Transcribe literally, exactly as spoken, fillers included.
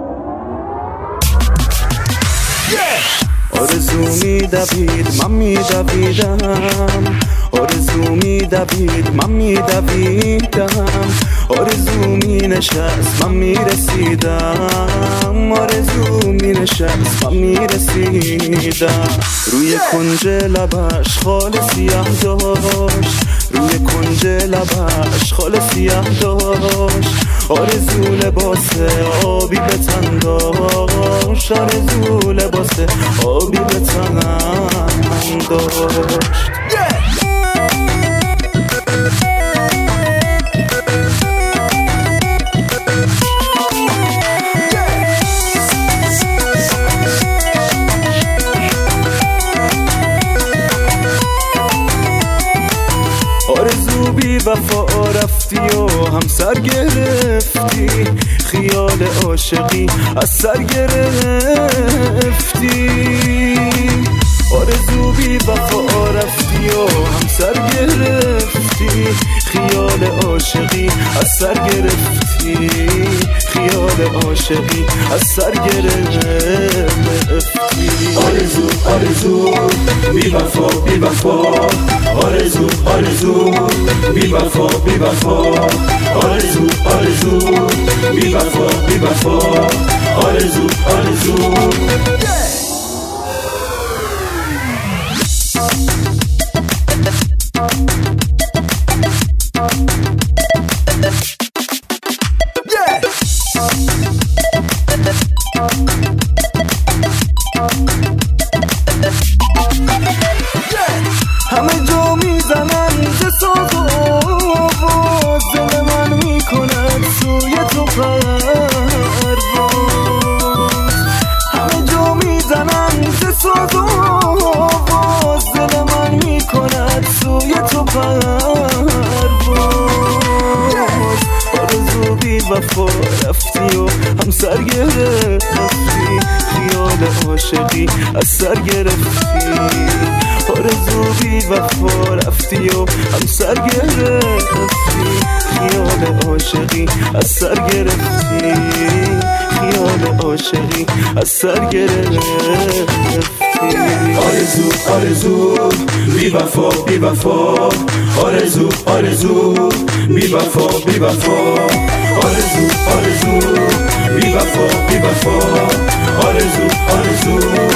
آرزو میدوید من میدویدم، آرزو میدوید من میدویدم، آرزو مینشست من میرسیدم، آرزو مینشست من میرسیدم. روی کنج لبش خال سیاه داشت، روی کنج لبش خال سیاه داشت، آرزو لباس آبی به تن داشت، آرزو لباس آبی به تن داشت. آرزو بی وفا رفتی و هم سر گرفتی، خیال عاشقی از سر گرفتی. آرزو بی وفا رفتی و هم سر گرفتی، خیال عاشقی از سر گرفتی، خیال عاشقی از سر گرفتی. آرزو آرزو بی وفا بی وفا، آرزو آرزو بی وفا بی وفا، آرزو آرزو بی وفا بی وفا، آرزو آرزو. همه جا میزنن ز ساز و آواز، دل من میکند سوی تو پرواز. همه جا میزنن ز ساز و آواز، دل من میکند سوی تو پرواز. آرزو بی وفا رفتی و هم سر گرفتی، خیال عاشقی از سر گرفتی. آرزو بی وفا رفتی و هم سر گرفتی، خیال عاشقی از سر گرفتی، خیال عاشقی از سر گرفتی. آرزو آرزو بی وفا بی وفا، آرزو آرزو بی وفا بی وفا، آرزو آرزو بی وفا بی وفا، آرزو آرزو.